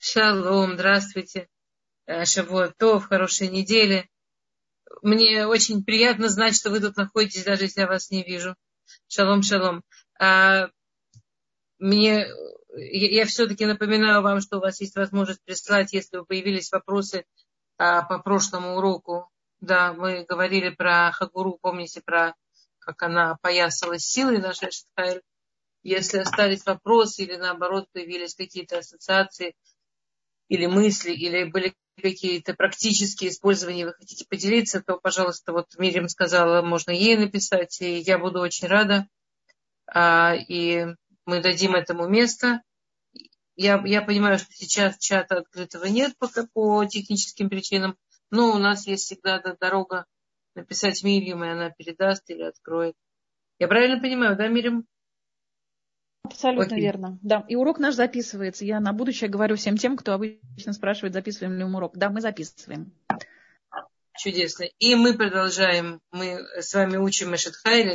Шалом, здравствуйте. Шавуот тов, хорошей недели. Мне очень приятно знать, что вы тут находитесь, даже если я вас не вижу. Шалом, шалом. А, мне, я все-таки напоминаю вам, что у вас есть возможность прислать, если появились вопросы по прошлому уроку. Да, мы говорили про Хагуру, помните, про как она поясалась силой нашей Эштхайль. Если остались вопросы или наоборот появились какие-то ассоциации, или мысли, или были какие-то практические использования, вы хотите поделиться, то, пожалуйста, вот Мирим сказала, можно ей написать, и я буду очень рада. И мы дадим этому место. Я понимаю, что сейчас чата открытого нет пока по техническим причинам, но у нас есть всегда дорога написать Мирим, и она передаст или откроет. Я правильно понимаю, да, Мирим? Абсолютно Окей. верно. Да. И урок наш записывается. Я на будущее говорю всем тем, кто обычно спрашивает, записываем ли мы урок. Да, мы записываем. Чудесно. И мы продолжаем. Мы с вами учим Эшет Хайль,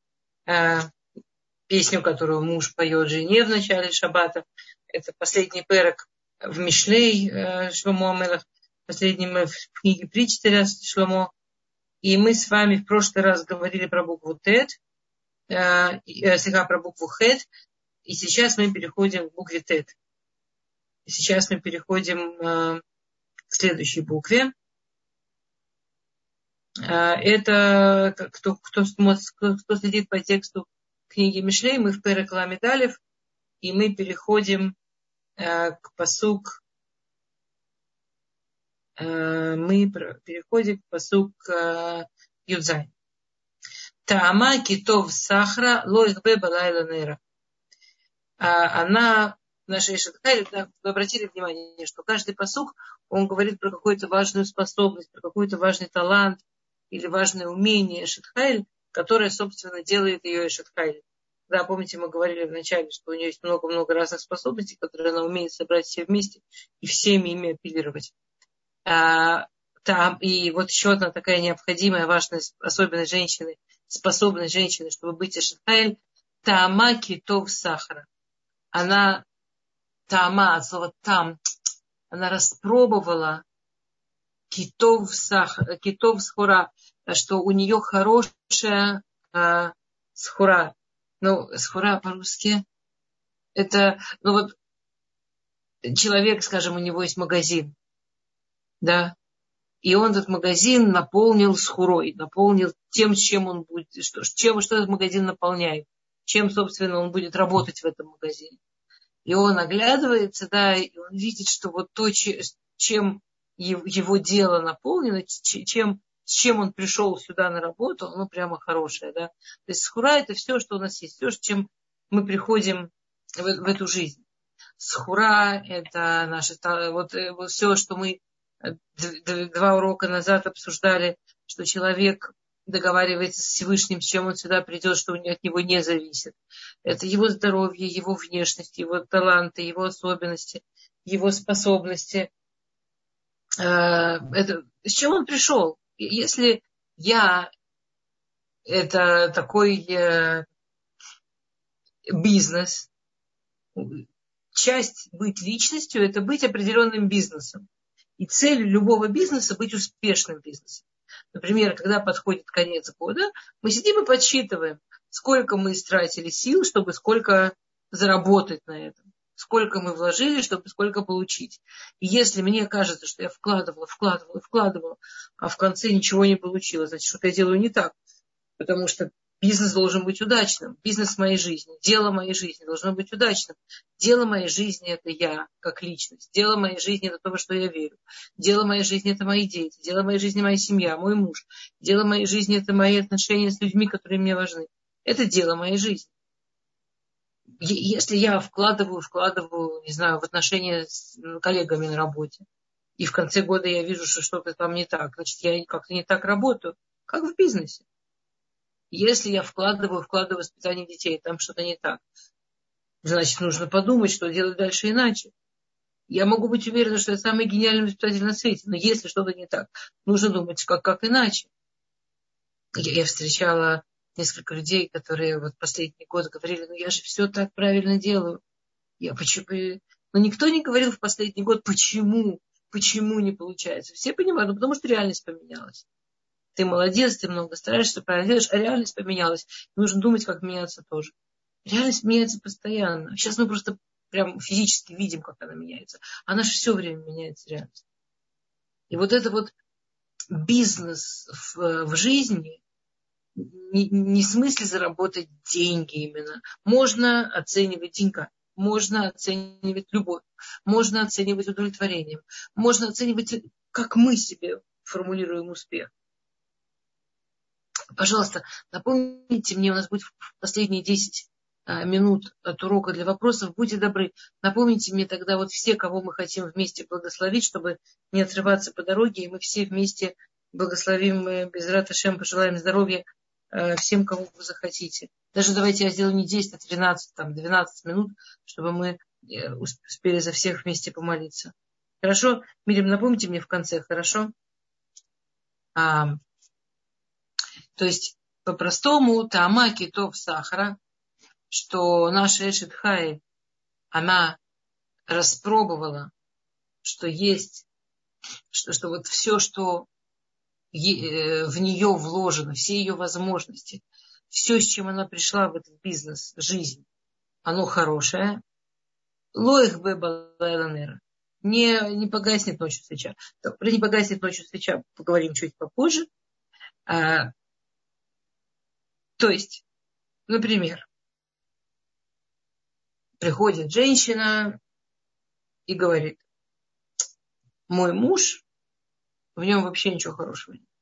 песню, которую муж поет жене в начале шаббата. Это последний перек в Мишлей Шломо Амелах, последний в книге притч царя Шломо. И мы с вами в прошлый раз говорили про букву Тет, про букву Хет, и сейчас мы переходим к букве Тет. И сейчас мы переходим к следующей букве. Это кто следит по тексту книги Мишлей, мы в перек ламед алеф, и мы переходим к пасук. Мы переходим к пасук Юдзай. Таама китов сахара лоихбе балайла нейра. Она, наша Ишатхайль, вы обратили внимание, что каждый пасук, он говорит про какую-то важную способность, про какой-то важный талант или важное умение Ишатхайль, которое, собственно, делает ее Ишатхайль. Да, помните, мы говорили вначале, что у нее есть много-много разных способностей, которые она умеет собрать все вместе и всеми ими апеллировать. И вот еще одна такая необходимая, важная особенность женщины, способность женщины, чтобы быть Эшетхайль, таама китов сахара. Она, таама, от слова там, она распробовала китов схура, что у нее хорошая схура. Ну, схура по-русски, это, ну вот, человек, скажем, у него есть магазин, да, и он этот магазин наполнил схурой, наполнил тем, чем он будет, что этот магазин наполняет, чем, собственно, он будет работать в этом магазине. И он оглядывается, да, и он видит, что вот то, чем его дело наполнено, с чем он пришел сюда на работу, оно прямо хорошее, да. То есть схура — это все, что у нас есть, все, с чем мы приходим в эту жизнь. Схура — это наше, вот все, что мы 2 урока назад обсуждали, что человек договаривается с Всевышним, с чем он сюда придет, что от него не зависит. Это его здоровье, его внешность, его таланты, его особенности, его способности. Это, с чем он пришел? Если я это такой бизнес, часть быть личностью — это быть определенным бизнесом. И цель любого бизнеса — быть успешным бизнесом. Например, когда подходит конец года, мы сидим и подсчитываем, сколько мы истратили сил, чтобы сколько заработать на этом. Сколько мы вложили, чтобы сколько получить. И если мне кажется, что я вкладывала, а в конце ничего не получилось, значит, что-то я делаю не так. Потому что бизнес должен быть удачным. Бизнес моей жизни, дело моей жизни должно быть удачным. Дело моей жизни — это я, как личность. Дело моей жизни — это то, во что я верю. Дело моей жизни — это мои дети. Дело моей жизни — моя семья, мой муж. Дело моей жизни — это мои отношения с людьми, которые мне важны. Это дело моей жизни. Если я вкладываю, не знаю, в отношения с коллегами на работе, и в конце года я вижу, что что-то там не так, значит, я как-то не так работаю, как в бизнесе. Если я вкладываю в воспитание детей, там что-то не так, значит, нужно подумать, что делать дальше иначе. Я могу быть уверена, что я самый гениальный воспитатель на свете, но если что-то не так, нужно думать, как иначе. Я встречала несколько людей, которые вот последний год говорили, ну я же все так правильно делаю. Но никто не говорил в последний год, почему не получается. Все понимают, ну, потому что реальность поменялась. Ты молодец, ты много стараешься, правильно делаешь, а реальность поменялась. Нужно думать, как меняться тоже. Реальность меняется постоянно. Сейчас мы просто прям физически видим, как она меняется. Она же все время меняется, реальность. И вот это вот бизнес в жизни, не в смысле заработать деньги именно. Можно оценивать деньгами, можно оценивать любовь, можно оценивать удовлетворением, можно оценивать, как мы себе формулируем успех. Пожалуйста, напомните мне, у нас будет последние 10 минут от урока для вопросов. Будьте добры, напомните мне тогда вот все, кого мы хотим вместе благословить, чтобы не отрываться по дороге, и мы все вместе благословим Безрат Ашем, пожелаем здоровья всем, кого вы захотите. Даже давайте я сделаю не 10, а 13, 12 минут, чтобы мы успели за всех вместе помолиться. Хорошо? Мирим, напомните мне в конце, хорошо? То есть, по-простому, таама китов сахара, что наша Эшет Хай, она распробовала, что есть, что вот все, что в нее вложено, все ее возможности, все, с чем она пришла в этот бизнес, жизнь, оно хорошее. Лоих бы балайланера. Не погаснет ночью свеча. Про не погаснет ночью свеча поговорим чуть попозже. То есть, например, приходит женщина и говорит: мой муж, в нем вообще ничего хорошего нет.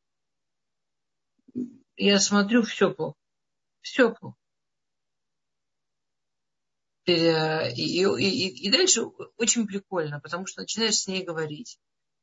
Я смотрю, все плохо. Все плохо. И дальше очень прикольно, потому что начинаешь с ней говорить.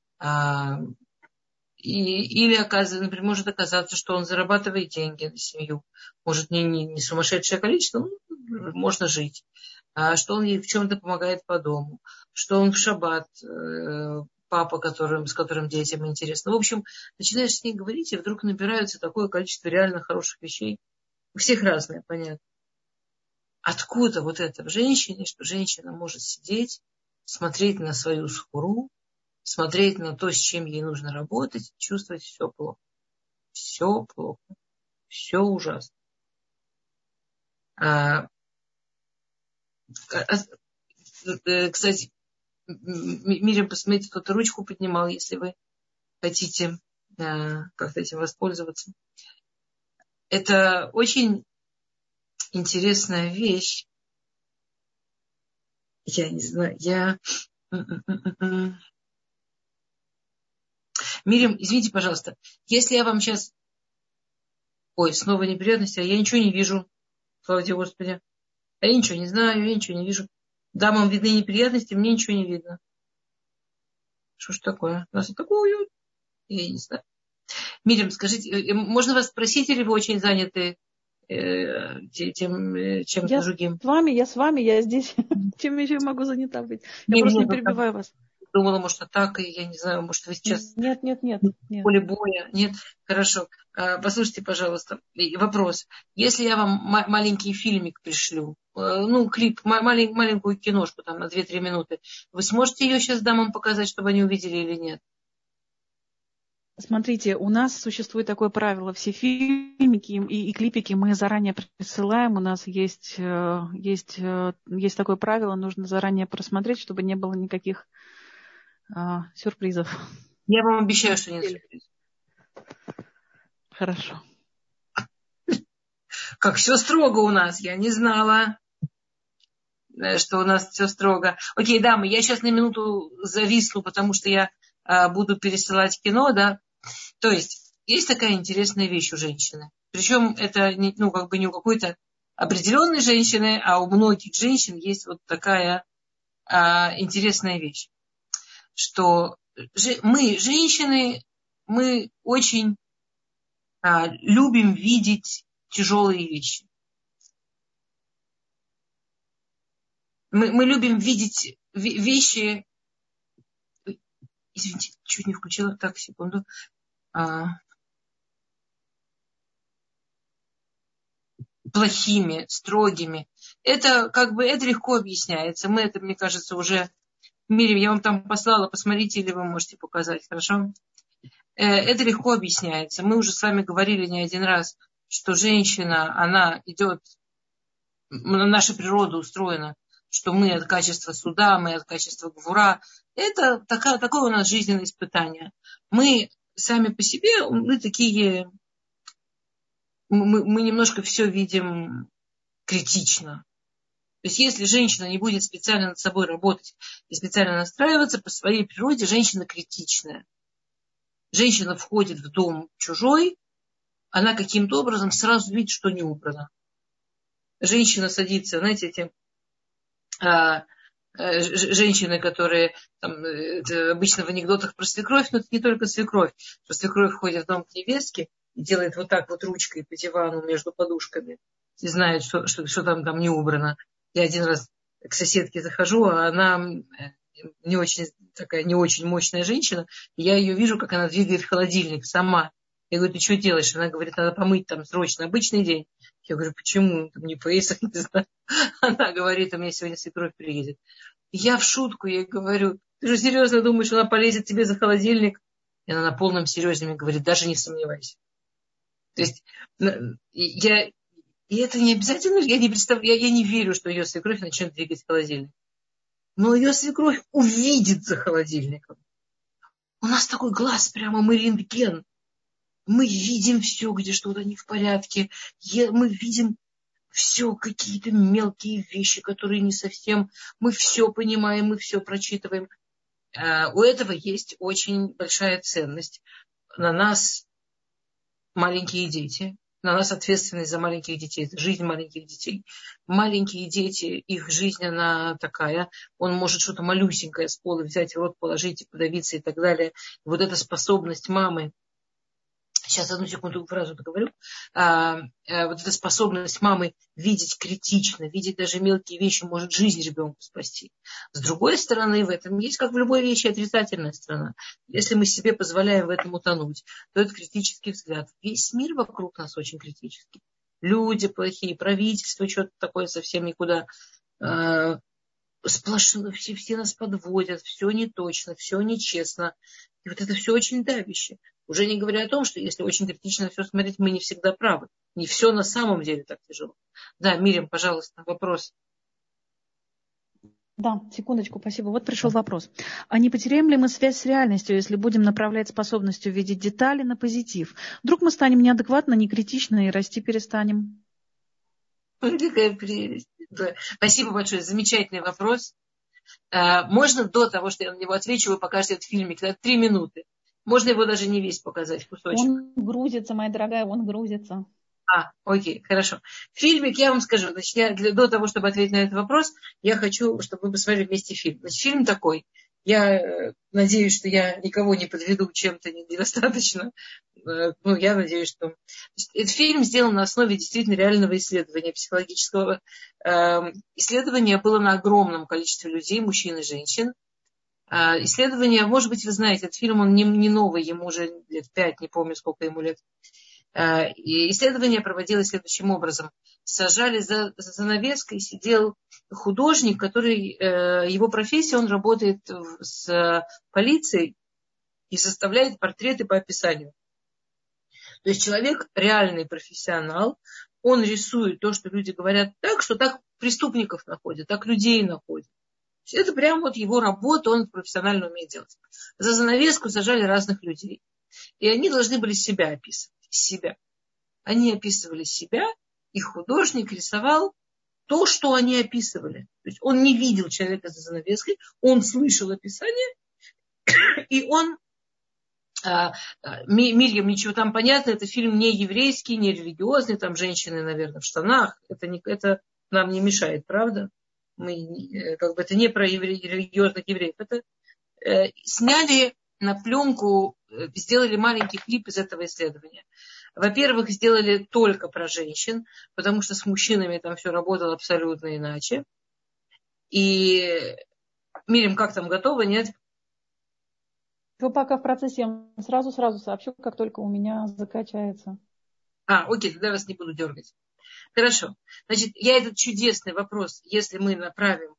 Или, например, может оказаться, что он зарабатывает деньги на семью. Может, не сумасшедшее количество, но можно жить. Что он ей в чем-то помогает по дому. Что он в шаббат, папа, с которым детям интересно. В общем, начинаешь с ней говорить, и вдруг набирается такое количество реально хороших вещей. У всех разное, понятно. Откуда вот это в женщине, что женщина может сидеть, смотреть на свою схуру, смотреть на то, с чем ей нужно работать, чувствовать все плохо. Все плохо. Все ужасно. Кстати, Мирим, посмотрите, кто-то ручку поднимал, если вы хотите как-то этим воспользоваться. Это очень интересная вещь. Я не знаю, Мирим, извините, пожалуйста, если я вам сейчас... Ой, снова неприятности, а я ничего не вижу. Слава тебе, Господи. А я ничего не знаю, я ничего не вижу. Дамам видны неприятности, мне ничего не видно. Что ж такое? У нас вот такое уют. Я не знаю. Мирим, скажите, можно вас спросить, или вы очень заняты чем-то другим? Я с вами, я здесь. Чем еще могу занята быть? Я просто не перебиваю вас. Думала, может, атака, я не знаю, может, вы сейчас... Нет. В поле боя? Нет? Хорошо. Послушайте, пожалуйста, вопрос. Если я вам маленький фильмик пришлю, клип, маленькую киношку там на 2-3 минуты, вы сможете ее сейчас дамам показать, чтобы они увидели или нет? Смотрите, у нас существует такое правило. Все фильмики и клипики мы заранее присылаем. У нас есть такое правило. Нужно заранее просмотреть, чтобы не было никаких сюрпризов. Я вам обещаю, что нет сюрпризов. Хорошо. Как все строго у нас. Я не знала, что у нас все строго. Окей, дамы, я сейчас на минуту зависну, потому что я буду пересылать кино, да. То есть такая интересная вещь у женщины. Причем это не у какой-то определенной женщины, а у многих женщин есть вот такая интересная вещь. Что мы, женщины, мы очень любим видеть тяжелые вещи. Мы любим видеть вещи... Извините, чуть не включила. Так, секунду. Плохими, строгими. Это как бы, это легко объясняется. Мы это, мне кажется, уже... Мирим, я вам там послала, посмотрите, или вы можете показать, хорошо? Это легко объясняется. Мы уже с вами говорили не один раз, что женщина, она идет, наша природа устроена, что мы от качества суда, мы от качества гвура. Это такое у нас жизненное испытание. Мы сами по себе, мы такие, мы немножко все видим критично. То есть если женщина не будет специально над собой работать и специально настраиваться, по своей природе женщина критичная. Женщина входит в дом чужой, она каким-то образом сразу видит, что не убрано. Женщина садится, знаете, эти женщины, которые там, обычно в анекдотах про свекровь, но это не только свекровь, что свекровь входит в дом к невестке и делает вот так вот ручкой по дивану между подушками и знает, что там не убрано. Я один раз к соседке захожу, а она не очень мощная женщина, и я ее вижу, как она двигает холодильник сама. Я говорю, ты что делаешь? Она говорит, надо помыть там срочно, обычный день. Я говорю, почему? Там не Пейсах, не знаю. Она говорит, у меня сегодня свекровь приедет. И я в шутку ей говорю, ты же серьезно думаешь, она полезет тебе за холодильник? И она на полном серьезе мне говорит, даже не сомневайся. То есть и это не обязательно, я не представляю, я не верю, что ее свекровь начнет двигать холодильник. Но ее свекровь увидит за холодильником. У нас такой глаз прямо, мы рентген. Мы видим все, где что-то не в порядке. Мы видим все, какие-то мелкие вещи, которые не совсем... Мы все понимаем, мы все прочитываем. У этого есть очень большая ценность. На нас маленькие дети. На нас ответственность за маленьких детей, за жизнь маленьких детей. Маленькие дети, их жизнь, она такая. Он может что-то малюсенькое с пола взять в рот, положить и подавиться и так далее. Вот эта способность мамы, сейчас одну секунду фразу договорю, вот эта способность мамы видеть критично, видеть даже мелкие вещи, может жизнь ребенку спасти. С другой стороны, в этом есть, как в любой вещи, отрицательная сторона. Если мы себе позволяем в этом утонуть, то это критический взгляд. Весь мир вокруг нас очень критический. Люди плохие, правительство что-то такое совсем никуда. Сплошно, все нас подводят, все не точно, все нечестно. И вот это все очень давяще. Уже не говоря о том, что если очень критично все смотреть, мы не всегда правы. Не все на самом деле так тяжело. Да, Мирим, пожалуйста, вопрос. Да, секундочку, спасибо. Вот пришел вопрос. А не потеряем ли мы связь с реальностью, если будем направлять способностью видеть детали на позитив? Вдруг мы станем неадекватно, некритично и расти перестанем? Какая прелесть. Да. Спасибо большое. Замечательный вопрос. Можно до того, что я на него отвечу, вы покажете этот фильмик. Это 3 минуты. Можно его даже не весь показать, кусочек. Он грузится, моя дорогая, он грузится. Окей, хорошо. Фильмик, я вам скажу, значит, до того, чтобы ответить на этот вопрос, я хочу, чтобы вы посмотрели вместе фильм. Значит, фильм такой. Я надеюсь, что я никого не подведу чем-то недостаточно. Я надеюсь, что... Этот фильм сделан на основе действительно реального исследования психологического. Исследование было на огромном количестве людей, мужчин и женщин. Исследование, может быть, вы знаете, этот фильм, он не новый, ему уже лет 5, не помню, сколько ему лет. И исследование проводилось следующим образом. Сажали за занавеской, сидел художник, который, его профессия, он работает с полицией и составляет портреты по описанию. То есть человек реальный профессионал, он рисует то, что люди говорят так, что так преступников находят, так людей находят. Это прям вот его работа, он профессионально умеет делать. За занавеску сажали разных людей. И они должны были себя описывать. Себя. Они описывали себя, и художник рисовал то, что они описывали. То есть он не видел человека за занавеской, он слышал описание, и он... Мирьям, ничего там понятно, это фильм не еврейский, не религиозный, там женщины, наверное, в штанах. Это нам не мешает, правда? Это не про религиозных евреев. Это сняли на пленку, сделали маленький клип из этого исследования. Во-первых, сделали только про женщин, потому что с мужчинами там все работало абсолютно иначе. И Мирим, как там, готово, нет? Вы пока в процессе, я сразу сообщу, как только у меня закачается. Окей, тогда вас не буду дергать. Хорошо. Значит, я этот чудесный вопрос, если мы направим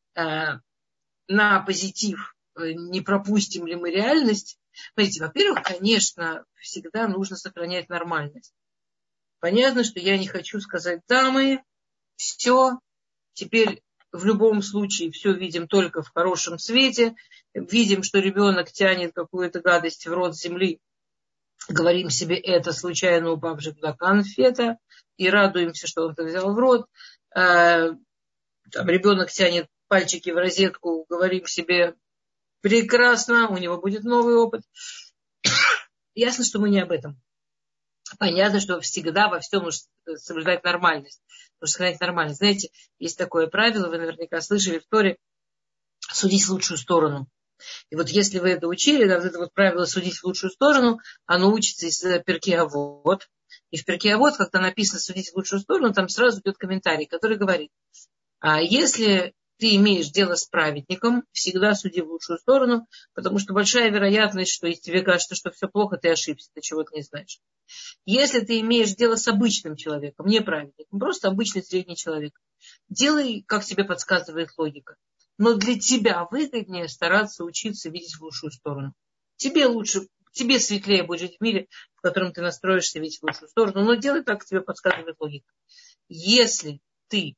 на позитив, не пропустим ли мы реальность. Смотрите, во-первых, конечно, всегда нужно сохранять нормальность. Понятно, что я не хочу сказать, дамы, все, теперь в любом случае все видим только в хорошем свете, видим, что ребенок тянет какую-то гадость в рот земли, говорим себе, это случайно упавшая туда конфета, и радуемся, что он это взял в рот. Там ребенок тянет пальчики в розетку, говорим себе, прекрасно, у него будет новый опыт. Ясно, что мы не об этом. Понятно, что всегда во всем нужно соблюдать нормальность. Нужно сохранять нормальность. Знаете, есть такое правило, вы наверняка слышали в Торе, судить в лучшую сторону. И вот если вы это учили, да, вот это вот правило судить в лучшую сторону, оно учится из Перкей Авот. И в Перкей Авот, когда написано судить в лучшую сторону, там сразу идет комментарий, который говорит, если ты имеешь дело с праведником, всегда суди в лучшую сторону, потому что большая вероятность, что если тебе кажется, что все плохо, ты ошибся, ты чего-то не знаешь. Если ты имеешь дело с обычным человеком, не праведником, просто обычный средний человек, делай, как тебе подсказывает логика. Но для тебя выгоднее стараться учиться видеть в лучшую сторону. Тебе лучше, тебе светлее будет жить в мире, в котором ты настроишься видеть в лучшую сторону, но делай так, как тебе подсказывает логика. Если ты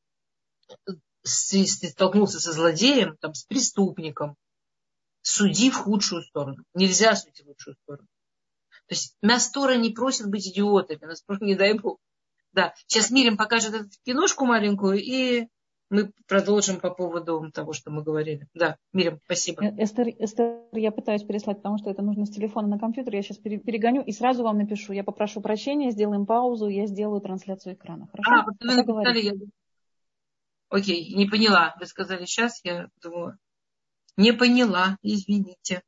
столкнулся со злодеем, там, с преступником, суди в худшую сторону. Нельзя судить в лучшую сторону. То есть нас Тора не просит быть идиотами, нас просто не дай Бог. Да, сейчас Мирим покажет эту киношку маленькую, и мы продолжим по поводу того, что мы говорили. Да, Мирим, спасибо. Эстер, я пытаюсь переслать, потому что это нужно с телефона на компьютер. Я сейчас перегоню и сразу вам напишу. Я попрошу прощения, сделаем паузу, я сделаю трансляцию экрана. Хорошо? Вот вы написали, Окей, не поняла. Вы сказали сейчас, я думала. Не поняла, извините.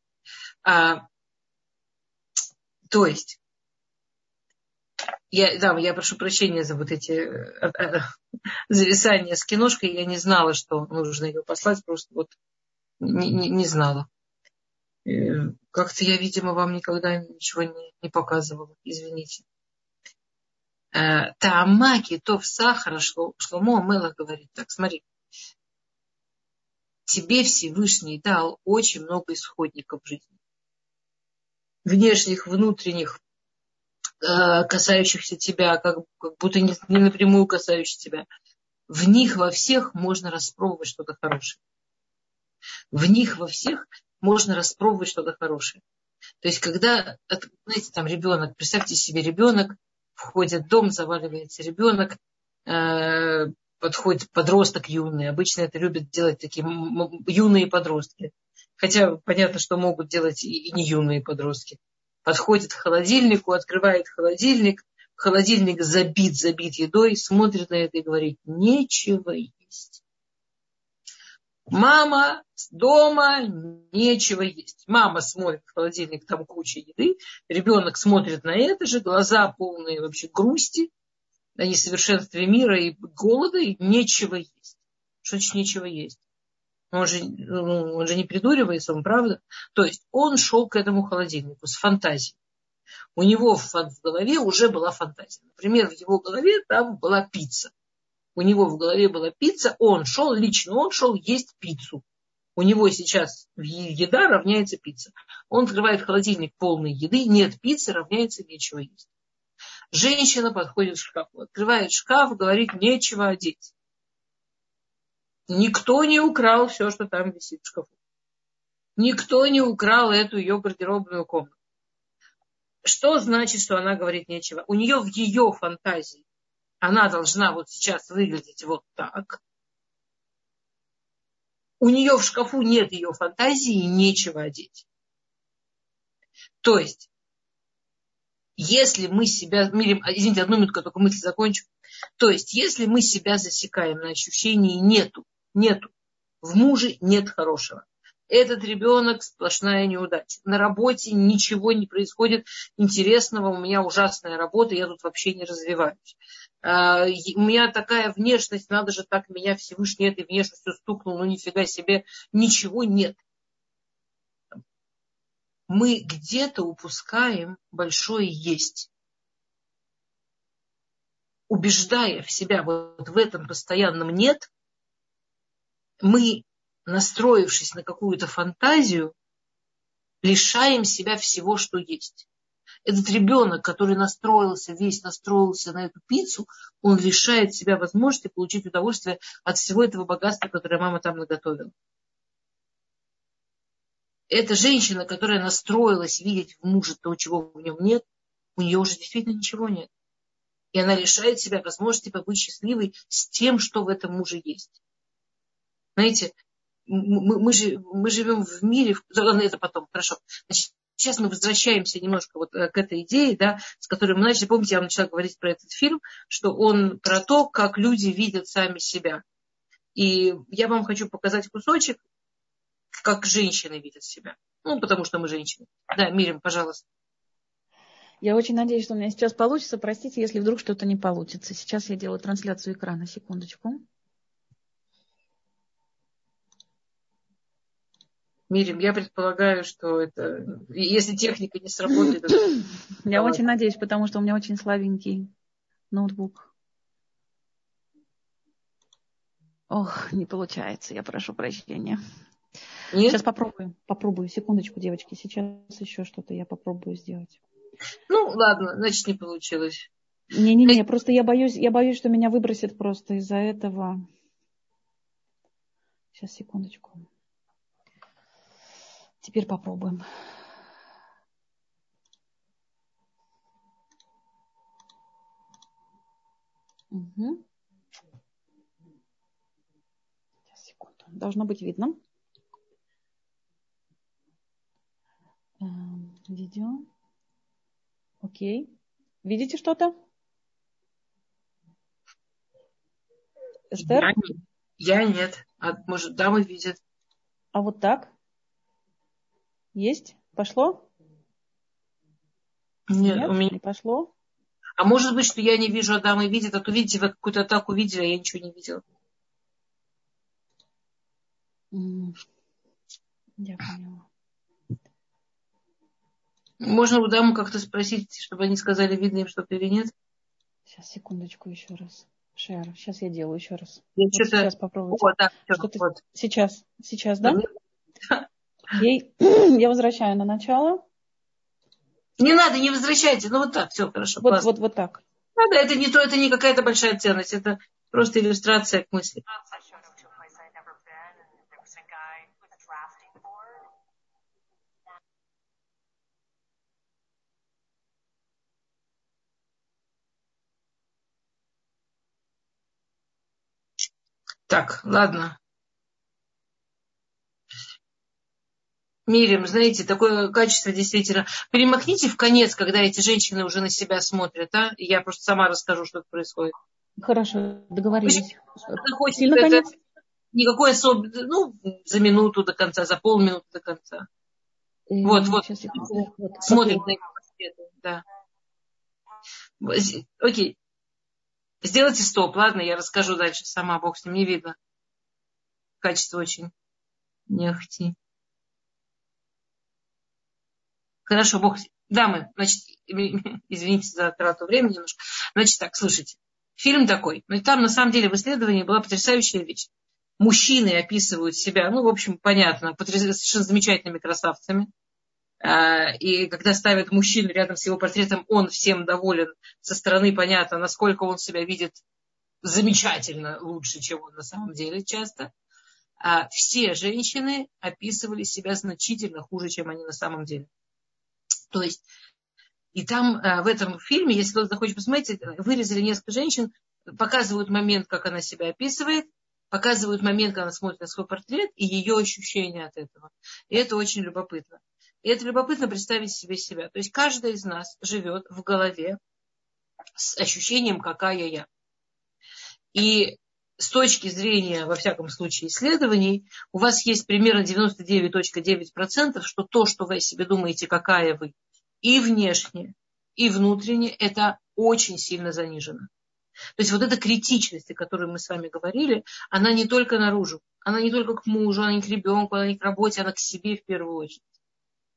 То есть, я прошу прощения за вот эти зависания с киношкой. Я не знала, что нужно ее послать, просто вот не знала. Как-то я, видимо, вам никогда ничего не показывала. Извините. Таамаки, то в сахара, Шломо Амелах говорит так, смотри. Тебе Всевышний дал очень много исходников в жизни. Внешних, внутренних, касающихся тебя, как будто не напрямую касающихся тебя. В них во всех можно распробовать что-то хорошее. В них во всех можно распробовать что-то хорошее. То есть, когда, знаете, там ребенок, представьте себе ребенок, входит в дом, заваливается ребенок, подходит подросток юный. Обычно это любят делать такие юные подростки. Хотя понятно, что могут делать и не юные подростки. Подходит к холодильнику, открывает холодильник забит едой, смотрит на это и говорит, нечего есть. Мама дома, нечего есть. Мама смотрит в холодильник, там куча еды. Ребенок смотрит на это же, глаза полные вообще грусти, о несовершенстве мира и голода, и нечего есть. Что значит нечего есть? Он же не придуривается, он правда. То есть он шел к этому холодильнику с фантазией. У него в голове уже была фантазия. Например, в его голове там была пицца. У него в голове была пицца, лично он шел есть пиццу. У него сейчас еда равняется пицца. Он открывает холодильник полный еды, нет пиццы, равняется нечего есть. Женщина подходит к шкафу, открывает шкаф, говорит, нечего одеть. Никто не украл все, что там висит в шкафу. Никто не украл эту ее гардеробную комнату. Что значит, что она говорит нечего? У нее в ее фантазии она должна вот сейчас выглядеть вот так. У нее в шкафу нет ее фантазии, нечего одеть. То есть, если мы себя... Извините, одну минутку, только мысль закончу. То есть, если мы себя засекаем на ощущении нету, в муже нет хорошего. Этот ребенок сплошная неудача. На работе ничего не происходит интересного. У меня ужасная работа, я тут вообще не развиваюсь. У меня такая внешность, надо же так меня Всевышний этой внешностью стукнул, ну нифига себе, ничего нет. Мы где-то упускаем большое есть. убеждая в себя вот в этом постоянном «нет», мы, настроившись на какую-то фантазию, лишаем себя всего, что есть. Этот ребенок, который весь настроился на эту пиццу, он лишает себя возможности получить удовольствие от всего этого богатства, которое мама там наготовила. Эта женщина, которая настроилась видеть в муже то, чего в нем нет, у нее уже действительно ничего нет. И она лишает себя возможности побыть счастливой с тем, что в этом муже есть. Знаете, мы живем в мире, ладно, это потом, хорошо. Значит, сейчас мы возвращаемся немножко вот к этой идее, да, с которой мы начали. Помните, я вам начала говорить про этот фильм, что он про то, как люди видят сами себя. И я вам хочу показать кусочек, как женщины видят себя. Ну, потому что мы женщины. Да, Мирим, пожалуйста. Я очень надеюсь, что у меня сейчас получится. Простите, если вдруг что-то не получится. Сейчас я делаю трансляцию экрана. Секундочку. Мирим, я предполагаю, что это... Если техника не сработает... Это... Я очень надеюсь, потому что у меня очень слабенький ноутбук. Ох, не получается. Я прошу прощения. Нет? Сейчас попробую. Секундочку, девочки. Сейчас еще что-то я попробую сделать. Ну, ладно, значит, не получилось. Не-не-не, просто я боюсь, что меня выбросит просто из-за этого. Сейчас, секундочку. Теперь попробуем. Угу. Сейчас, секунду. Должно быть видно. Видео. Окей. Видите что-то? Эстер? Я нет. А может, дамы видят? А вот так? Есть? Пошло? Нет, у меня... не пошло. А может быть, что я не вижу, а дамы видят, а то видите, вы какую-то атаку видели, а я ничего не видела. Я поняла. Можно у дамы как-то спросить, чтобы они сказали, видно им что-то или нет? Сейчас, секундочку, еще раз. Шер, сейчас я делаю еще раз. Я вот сейчас попробуйте. О, да, вот. Сейчас, да? Я возвращаю на начало. Не надо, не возвращайте. Ну вот так, все хорошо. Вот так. Да, это не то, это не какая-то большая ценность. Это просто иллюстрация к мысли. Так, ладно. Мирим, знаете, такое качество действительно. Перемахните в конец, когда эти женщины уже на себя смотрят, а? Я просто сама расскажу, что происходит. Хорошо, договорились. Сильно конец? Никакой особенный, ну, за минуту до конца, за полминуты до конца. Вот. Смотрит на его ответы, да. Окей. Сделайте стоп, ладно, я расскажу дальше сама, бог с ним, не видно. Качество очень не ахти. Хорошо, бог с ним. Дамы, значит, извините за трату времени немножко. Значит так, слушайте. Фильм такой. Но там на самом деле в исследовании была потрясающая вещь. Мужчины описывают себя, ну, в общем, понятно, совершенно замечательными красавцами. И когда ставят мужчину рядом с его портретом, он всем доволен. Со стороны понятно, насколько он себя видит замечательно, лучше, чем он на самом деле часто. А все женщины описывали себя значительно хуже, чем они на самом деле. То есть, и там в этом фильме, если кто-то захочет посмотреть, вырезали несколько женщин, показывают момент, как она себя описывает, показывают момент, когда она смотрит на свой портрет и ее ощущения от этого. И это очень любопытно. И это любопытно представить себе себя. То есть каждая из нас живет в голове с ощущением, какая я. И с точки зрения, во всяком случае, исследований, у вас есть примерно 99.9%, что то, что вы о себе думаете, какая вы, и внешне, и внутренне, это очень сильно занижено. То есть вот эта критичность, о которой мы с вами говорили, она не только наружу, она не только к мужу, она не к ребенку, она не к работе, она к себе в первую очередь.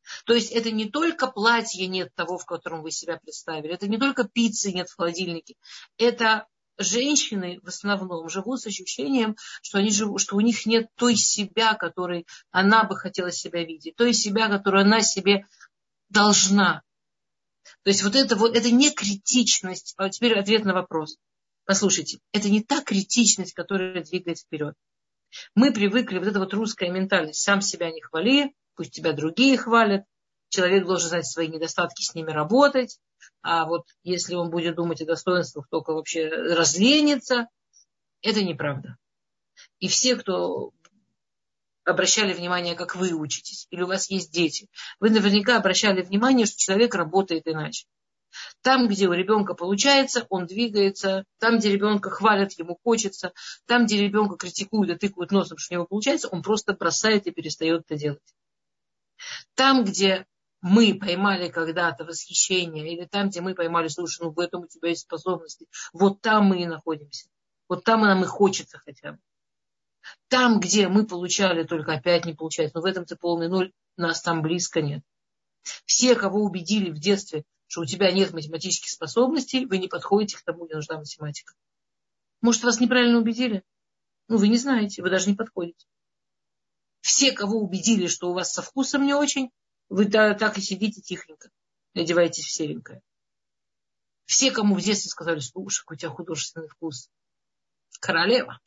То есть это не только платье нет того, в котором вы себя представили, это не только пиццы нет в холодильнике, это женщины в основном живут с ощущением, что они живут, что у них нет той себя, которой она бы хотела себя видеть, той себя, которую она себе должна. То есть вот это не критичность. А теперь ответ на вопрос. Послушайте, это не та критичность, которая двигает вперед. Мы привыкли, вот эта вот русская ментальность, сам себя не хвали, пусть тебя другие хвалят, человек должен знать свои недостатки, с ними работать, а вот если он будет думать о достоинствах, только вообще разленится, это неправда. И все, кто обращали внимание, как вы учитесь, или у вас есть дети, вы наверняка обращали внимание, что человек работает иначе. Там, где у ребенка получается, он двигается. Там, где ребенка хвалят, ему хочется. Там, где ребенка критикуют и тыкают носом, что у него получается, он просто бросает и перестает это делать. Там, где мы поймали когда-то восхищение, или там, где мы поймали, слушай, ну в этом у тебя есть способности, вот там мы и находимся. Вот там нам и хочется хотя бы. Там, где мы получали, только опять не получается, но в этом ты полный ноль, нас там близко нет. Все, кого убедили в детстве, что у тебя нет математических способностей, вы не подходите к тому, где нужна математика. Может, вас неправильно убедили? Ну, вы не знаете, вы даже не подходите. Все, кого убедили, что у вас со вкусом не очень, вы так и сидите тихонько, одеваетесь в серенькое. Все, кому в детстве сказали, слушай, какой у тебя художественный вкус. Королева.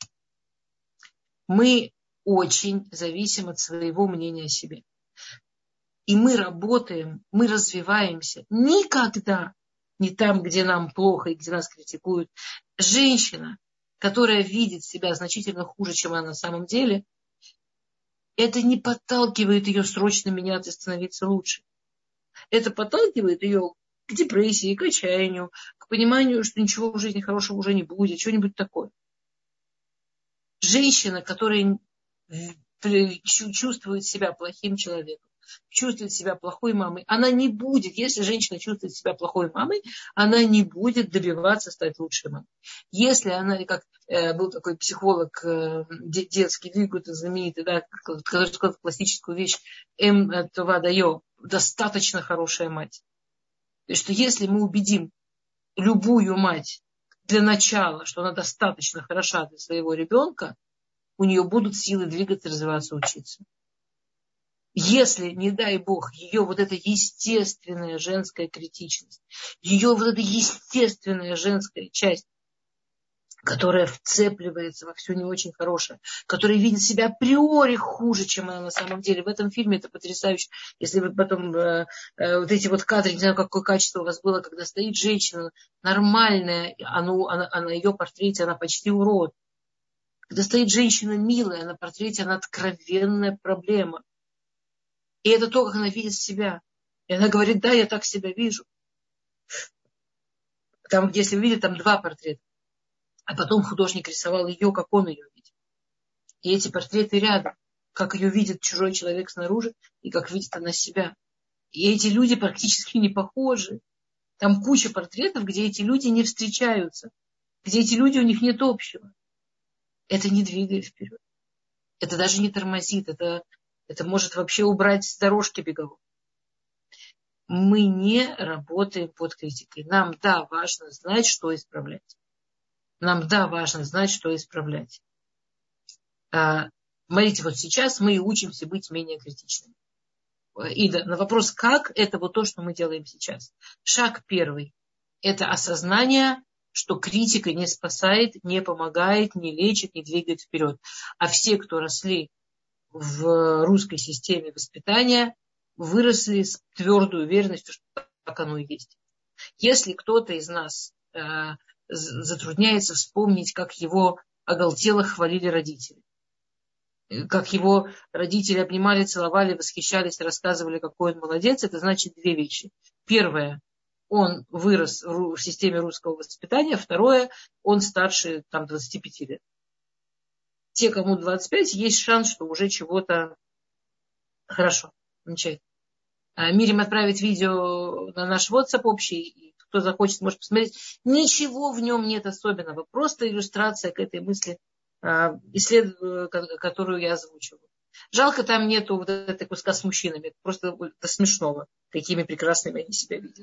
Мы очень зависим от своего мнения о себе. И мы работаем, мы развиваемся никогда не там, где нам плохо и где нас критикуют. Женщина, которая видит себя значительно хуже, чем она на самом деле, это не подталкивает ее срочно меняться и становиться лучше. Это подталкивает ее к депрессии, к отчаянию, к пониманию, что ничего в жизни хорошего уже не будет, что-нибудь такое. Женщина, которая чувствует себя плохим человеком, чувствует себя плохой мамой, она не будет, если женщина чувствует себя плохой мамой, она не будет добиваться стать лучшей мамой. Если она, как был такой психолог детский, Вигута знаменитый, да, который сказал классическую вещь, Това Дайо, достаточно хорошая мать. То есть, что если мы убедим любую мать для начала, что она достаточно хороша для своего ребенка, у нее будут силы двигаться, развиваться, учиться. Если, не дай Бог, ее вот эта естественная женская критичность, ее вот эта естественная женская часть, которая вцепливается во все не очень хорошее, которая видит себя априори хуже, чем она на самом деле. В этом фильме это потрясающе. Если вы потом вот эти вот кадры, не знаю, какое качество у вас было, когда стоит женщина нормальная, а на ее портрете она почти урод. Когда стоит женщина милая, на портрете она откровенная проблема. И это то, как она видит себя. И она говорит, да, я так себя вижу. Там, если вы видите, там 2 портрета. А потом художник рисовал ее, как он ее видит. И эти портреты рядом. Как ее видит чужой человек снаружи, и как видит она себя. И эти люди практически не похожи. Там куча портретов, где эти люди не встречаются. Где эти люди, у них нет общего. Это не двигает вперед. Это даже не тормозит. Это может вообще убрать с дорожки беговой. Мы не работаем под критикой. Нам, да, важно знать, что исправлять. Нам, да, важно знать, что исправлять. Смотрите, вот сейчас мы учимся быть менее критичными. И на вопрос, как, это вот то, что мы делаем сейчас. Шаг первый. Это осознание, что критика не спасает, не помогает, не лечит, не двигает вперед. А все, кто росли в русской системе воспитания, выросли с твердой уверенностью, что так оно и есть. Если кто-то из нас затрудняется вспомнить, как его оголтело хвалили родители, как его родители обнимали, целовали, восхищались, рассказывали, какой он молодец, это значит 2 вещи. Первое, он вырос в системе русского воспитания. Второе, он старше 25 лет. Те, кому 25, есть шанс, что уже чего-то хорошо. Замечательно. Мирим отправить видео на наш WhatsApp общий, и кто захочет, может посмотреть. Ничего в нем нет особенного, просто иллюстрация к этой мысли, которую я озвучиваю. Жалко, там нету вот этой куска с мужчинами. Это просто до смешного, какими прекрасными они себя видят.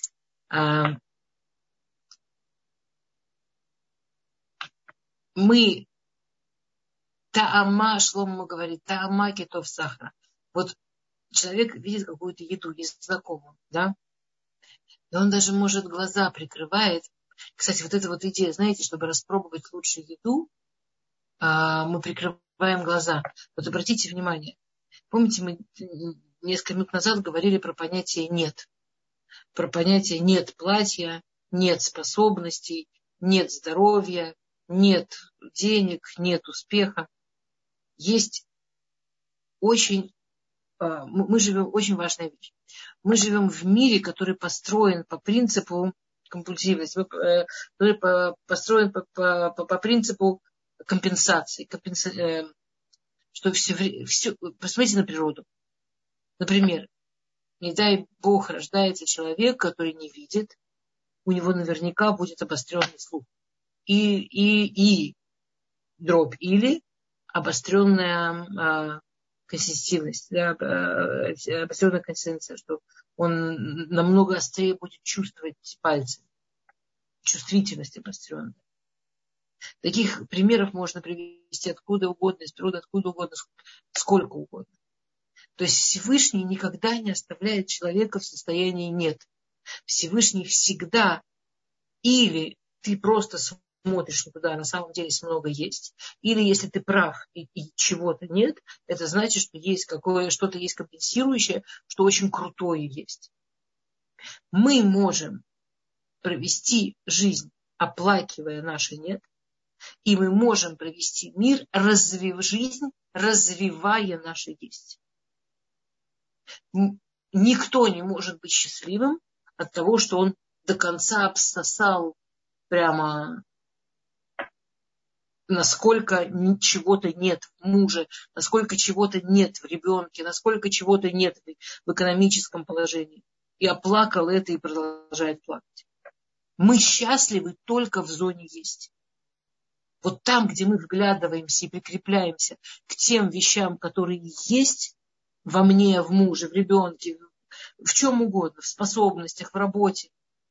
Мы таама, Шломо говорит, таама кетов сахара. Вот человек видит какую-то еду, есть знакомую, да? И он даже, может, глаза прикрывает. Кстати, вот эта вот идея, знаете, чтобы распробовать лучшую еду, мы прикрываем глаза. Вот обратите внимание. Помните, мы несколько минут назад говорили про понятие «нет». Про понятие «нет платья», «нет способностей», «нет здоровья», «нет денег», «нет успеха». Есть очень... Мы живем... Очень важная вещь. Мы живем в мире, который построен по принципу компульсивности, который построен по принципу компенсации. Что все... Посмотрите на природу. Например, не дай Бог, рождается человек, который не видит, у него наверняка будет обостренный слух. И дробь, или обостренная консистивность, да, обостренная консистенция, что он намного острее будет чувствовать пальцы, чувствительность обостренная. Таких примеров можно привести откуда угодно, из природы откуда угодно, сколько угодно. То есть Всевышний никогда не оставляет человека в состоянии «нет». Всевышний всегда или ты просто смотришь туда, на самом деле много есть, или если ты прав и чего-то нет, это значит, что есть что-то есть компенсирующее, что очень крутое есть. Мы можем провести жизнь, оплакивая наше «нет», и мы можем провести жизнь, развивая наше «есть». Никто не может быть счастливым от того, что он до конца обсосал прямо насколько чего-то нет в муже, насколько чего-то нет в ребенке, насколько чего-то нет в экономическом положении. И оплакал это и продолжает плакать. Мы счастливы только в зоне есть. Вот там, где мы вглядываемся и прикрепляемся к тем вещам, которые есть во мне, в муже, в ребенке, в чем угодно, в способностях, в работе.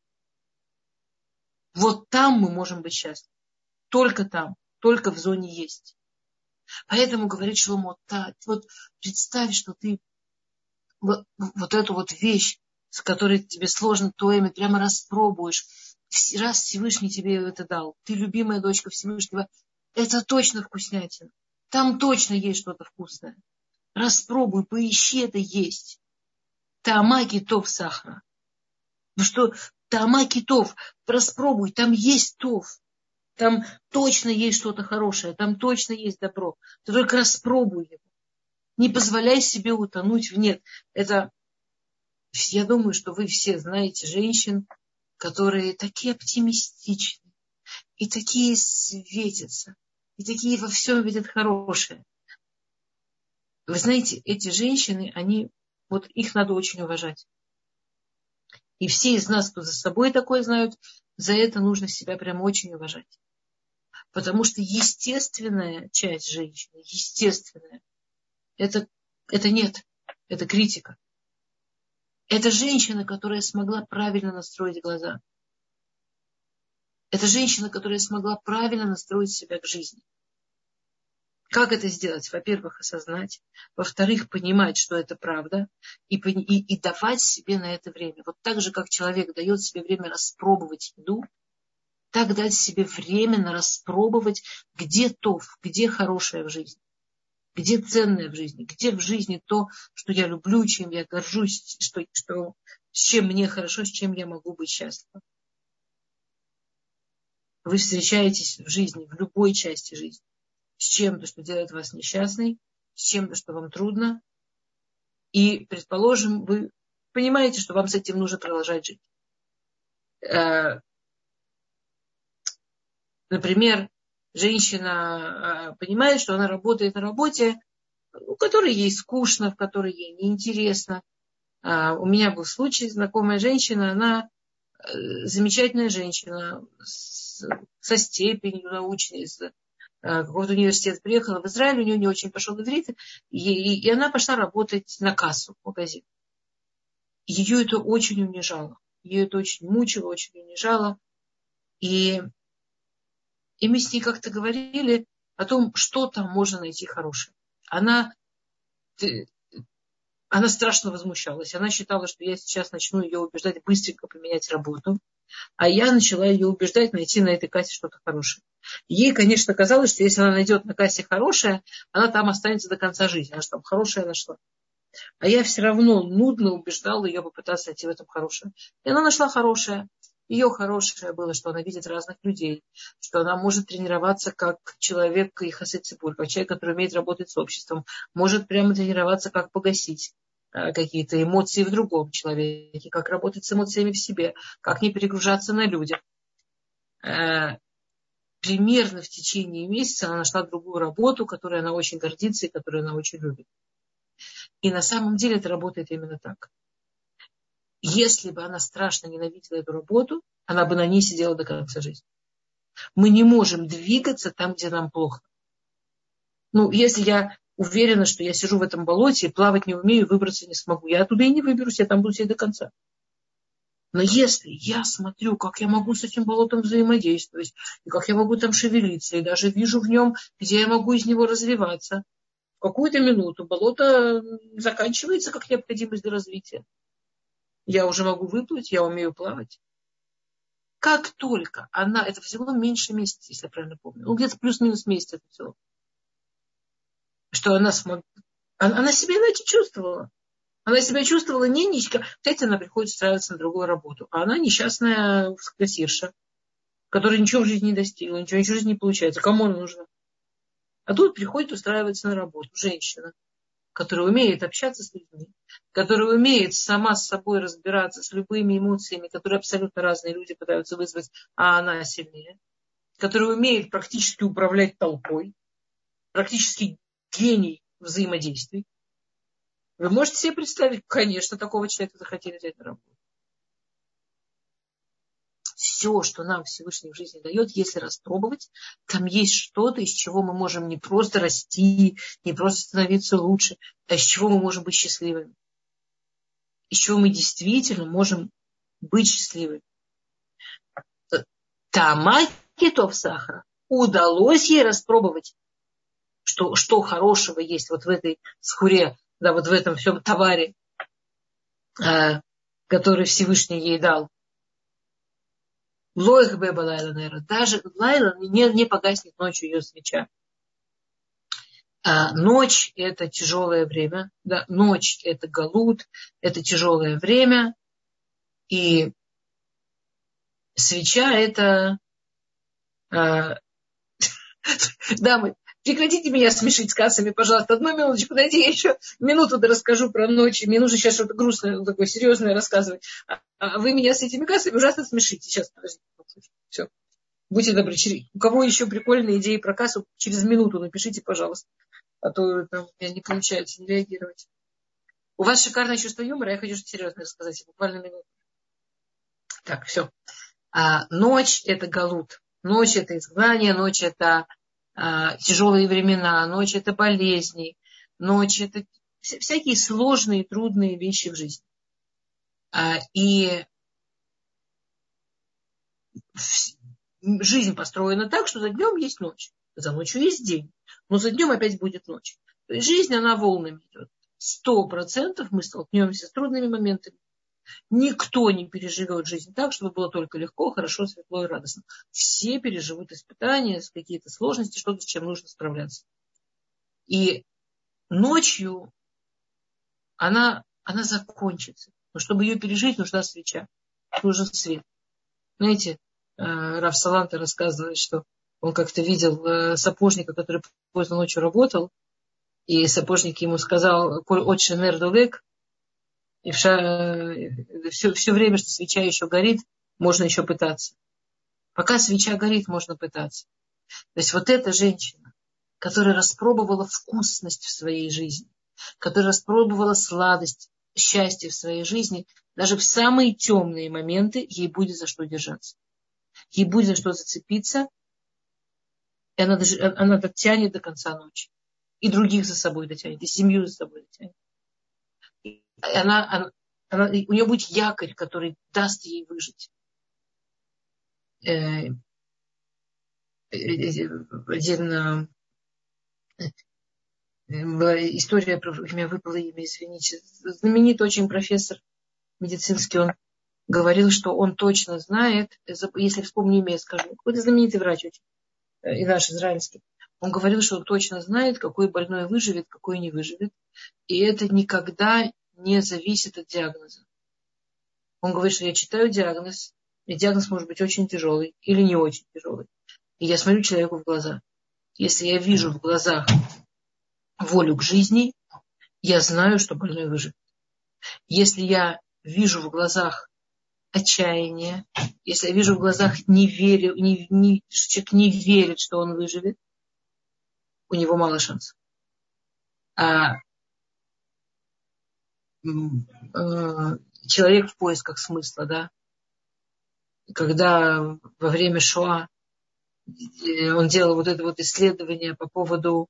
Вот там мы можем быть счастливы. Только там, только в зоне есть. Поэтому говорит Шломо, вот представь, что ты вот эту вот вещь, с которой тебе сложно тоемить, прямо распробуешь. Раз Всевышний тебе это дал, ты любимая дочка Всевышнего, это точно вкуснятина. Там точно есть что-то вкусное. Распробуй, поищи, это есть. Таама кетов сахара. Ну что, таама кетов, распробуй, там есть тов. Там точно есть что-то хорошее, там точно есть добро. Ты только распробуй его. Не позволяй себе утонуть в нет. Это, я думаю, что вы все знаете женщин, которые такие оптимистичны, и такие светятся, и такие во всем видят хорошее. Вы знаете, эти женщины, вот их надо очень уважать. И все из нас, кто за собой такое знают, за это нужно себя прям очень уважать. Потому что естественная часть женщины, естественная, это нет, это критика. Это женщина, которая смогла правильно настроить глаза. Это женщина, которая смогла правильно настроить себя к жизни. Как это сделать? Во-первых, осознать. Во-вторых, понимать, что это правда. И давать себе на это время. Вот так же, как человек дает себе время распробовать еду, так дать себе время на распробовать, где тов, где хорошее в жизни. Где ценное в жизни, где в жизни то, что я люблю, чем я горжусь, с чем мне хорошо, с чем я могу быть счастлива. Вы встречаетесь в жизни, в любой части жизни, с чем-то, что делает вас несчастной, с чем-то, что вам трудно. И, предположим, вы понимаете, что вам с этим нужно продолжать жить. Например, женщина понимает, что она работает на работе, в которой ей скучно, в которой ей неинтересно. У меня был случай, знакомая женщина, она замечательная женщина, со степенью научной, какой-то университет, приехала в Израиль, у нее не очень пошел иврит, и она пошла работать на кассу в магазин. Ее это очень унижало. Ее это очень мучило, очень унижало. И мы с ней как-то говорили о том, что там можно найти хорошее. Она страшно возмущалась. Она считала, что я сейчас начну ее убеждать быстренько поменять работу. А я начала ее убеждать найти на этой кассе что-то хорошее. Ей, конечно, казалось, что если она найдет на кассе хорошее, она там останется до конца жизни. Она же там хорошее нашла. А я все равно нудно убеждала ее попытаться найти в этом хорошее. И она нашла хорошее. Ее хорошее было, что она видит разных людей, что она может тренироваться как человек и хасид цибур, как человек, который умеет работать с обществом, может прямо тренироваться, как погасить какие-то эмоции в другом человеке, как работать с эмоциями в себе, как не перегружаться на людях. Примерно в течение месяца она нашла другую работу, которой она очень гордится и которую она очень любит. И на самом деле это работает именно так. Если бы она страшно ненавидела эту работу, она бы на ней сидела до конца жизни. Мы не можем двигаться там, где нам плохо. Если я уверена, что я сижу в этом болоте и плавать не умею, выбраться не смогу, я оттуда и не выберусь, я там буду сидеть до конца. Но если я смотрю, как я могу с этим болотом взаимодействовать, и как я могу там шевелиться, и даже вижу в нем, где я могу из него развиваться, в какую-то минуту болото заканчивается как необходимость для развития. Я уже могу выплыть, я умею плавать. Как только это всего меньше месяца, если я правильно помню, где-то плюс-минус месяц это все, что она смогла, она себя иначе чувствовала. Она себя чувствовала нищенка. Кстати, она приходит устраиваться на другую работу. А она несчастная кассирша, которая ничего в жизни не достигла, ничего в жизни не получается. Кому она нужна? А тут приходит устраиваться на работу женщина, которая умеет общаться с людьми, которая умеет сама с собой разбираться с любыми эмоциями, которые абсолютно разные люди пытаются вызвать, а она сильнее, которая умеет практически управлять толпой, практически гений взаимодействий. Вы можете себе представить, конечно, такого человека захотели взять на работу. Все, что нам Всевышний в жизни дает, если распробовать, там есть что-то, из чего мы можем не просто расти, не просто становиться лучше, а из чего мы можем быть счастливыми. Из чего мы действительно можем быть счастливыми. Таама китов сахара. Удалось ей распробовать, что хорошего есть вот в этой скуре, да, вот в этом всем товаре, который Всевышний ей дал. Лоих беба лайла, наверное. Даже лайла не погаснет ночью ее свеча. Ночь – это тяжелое время. Да, ночь – это галут, это тяжелое время. И свеча – это... Дамы, прекратите меня смешить сказками, пожалуйста. Одну минуточку, дайте я еще минуту расскажу про ночь. Мне нужно сейчас что-то грустное, такое серьезное рассказывать. А вы меня с этими кассами ужасно смешите. Сейчас, подождите. Все. Будьте добры. У кого еще прикольные идеи про кассу, через минуту напишите, пожалуйста. А то у меня не получается не реагировать. У вас шикарное чувство юмора, я хочу что-то серьезное рассказать. Буквально минуту. Так, все. Ночь – это галут. Ночь – это изгнание, ночь – это тяжелые времена, ночь – это болезни, ночь – это всякие сложные, трудные вещи в жизни. И жизнь построена так, что за днем есть ночь, за ночью есть день, но за днем опять будет ночь. То есть жизнь, она волнами идет. 100% мы столкнемся с трудными моментами. Никто не переживет жизнь так, чтобы было только легко, хорошо, светло и радостно. Все переживут испытания, какие-то сложности, что-то, с чем нужно справляться. И ночью она закончится. Но чтобы ее пережить, нужна свеча, нужен свет. Знаете, Рав Саланта рассказывает, что он как-то видел сапожника, который поздно ночью работал, и сапожник ему сказал: «Коль отче нер долек», и все время, что свеча еще горит, можно еще пытаться. Пока свеча горит, можно пытаться. То есть вот эта женщина, которая распробовала вкусность в своей жизни, которая распробовала сладость, счастье в своей жизни, даже в самые темные моменты ей будет за что держаться. Ей будет за что зацепиться. И она дотянет до конца ночи. И других за собой дотянет, и семью за собой дотянет. И у нее будет якорь, который даст ей выжить. Была история, про меня выпало имя, извините. Знаменитый очень профессор медицинский, он говорил, что он точно знает, если вспомню имя, я скажу, какой-то знаменитый врач очень, и наш израильский. Он говорил, что он точно знает, какой больной выживет, какой не выживет. И это никогда не зависит от диагноза. Он говорит, что я читаю диагноз, и диагноз может быть очень тяжелый или не очень тяжелый. И я смотрю человеку в глаза. Если я вижу в глазах волю к жизни, я знаю, что больной выживет. Если я вижу в глазах отчаяние, если я вижу в глазах что человек не верит, что он выживет, у него мало шансов. Человек в поисках смысла, да, когда во время Шоа он делал вот это вот исследование по поводу,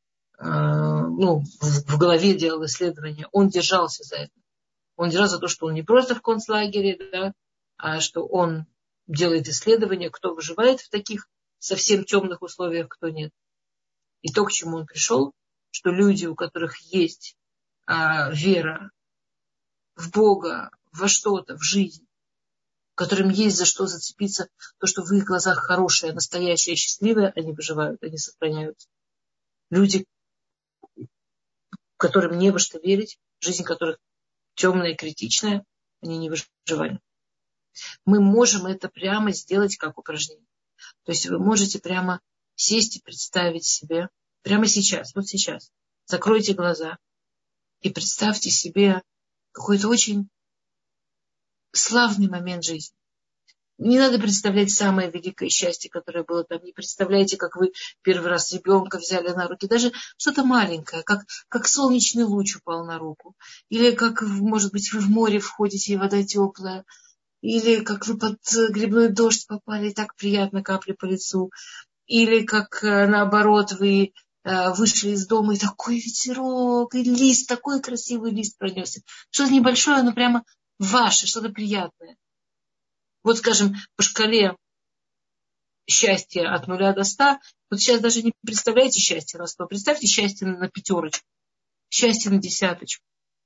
в голове делал исследование, он держался за это. Он держался за то, что он не просто в концлагере, да, а что он делает исследования, кто выживает в таких совсем темных условиях, кто нет. И то, к чему он пришел, что люди, у которых есть вера в Бога, во что-то, в жизнь, которым есть за что зацепиться, то, что в их глазах хорошее, настоящее, счастливое, они выживают, они сохраняются. Люди, которым не во что верить, жизнь которых темная и критичная, они не выживали. Мы можем это прямо сделать как упражнение. То есть вы можете прямо сесть и представить себе, прямо сейчас, вот сейчас, закройте глаза и представьте себе какой-то очень славный момент жизни. Не надо представлять самое великое счастье, которое было там. Не представляйте, как вы первый раз ребенка взяли на руки. Даже что-то маленькое, как солнечный луч упал на руку. Или как, может быть, вы в море входите, и вода теплая. Или как вы под грибной дождь попали, и так приятно капли по лицу. Или как, наоборот, вы вышли из дома, и такой ветерок, и лист, такой красивый лист пронесся. Что-то небольшое, но прямо ваше, что-то приятное. Вот, скажем, по шкале счастья от 0 до 100, вот сейчас даже не представляете счастье на 100, представьте счастье на 5, счастье на 10.